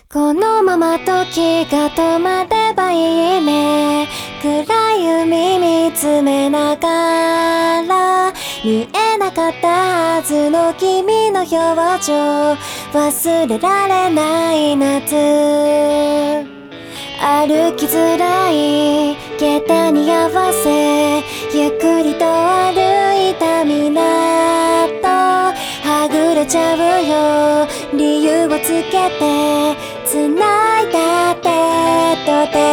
このまま時が止まればいいね。暗い海見つめながら見えなかったはずの君の表情、忘れられない夏。歩きづらい下駄に合わせゆっくりと歩いた港、はぐれちゃうよ理由をつけて繋いだ手と手、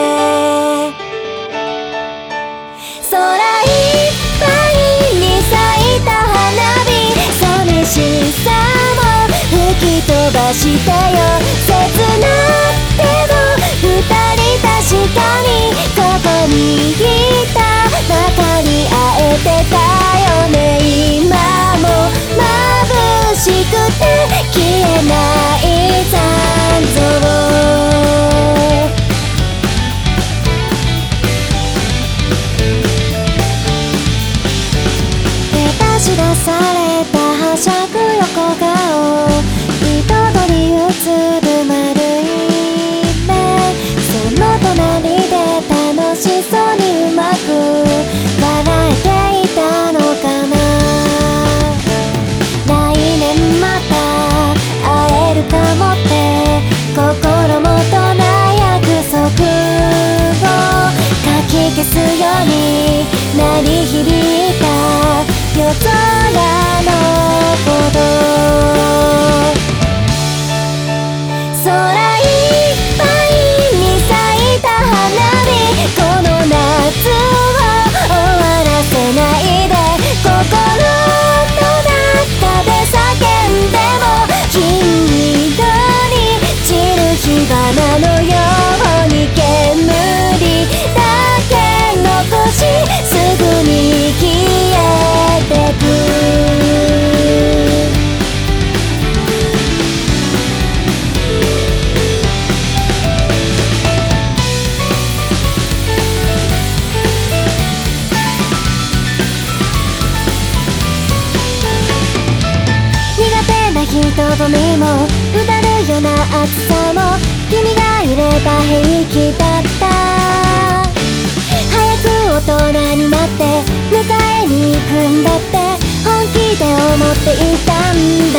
空いっぱいに咲いた花火、寂しさを吹き飛ばしてよ。切な手を二人確かにここにいた、分かり合えてたよね。今も眩しくて消えない残像、照らし出されたはしゃぐ横顔、彩り映る丸い目、その隣で楽しそうにうまく笑えていたのかな。来年また会えるかもって心もとな約束をかき消すように鳴り響いた夜空の鼓動、空いっぱいに咲いた花火、この夏を終わらせないで。心の中で叫んでも金色に散る火花のように煙だけ残しすぐに消えてく。人混みもうだるような暑さも君がいれば平気だった。早く大人になって迎えに行くんだって本気で思っていたんだ。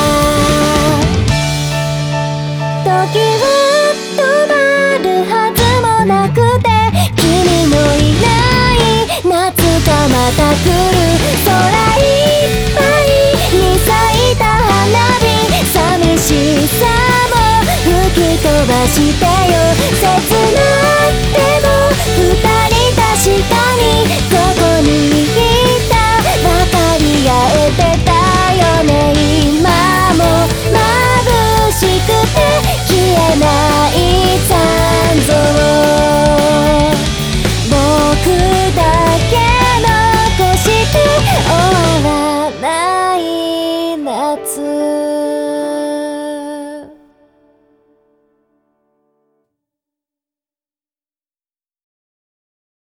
時は止まるはずもなくて君のいない夏がまた来る。空いっぱいに咲いた花火、寂しさも吹き飛ばしてよ。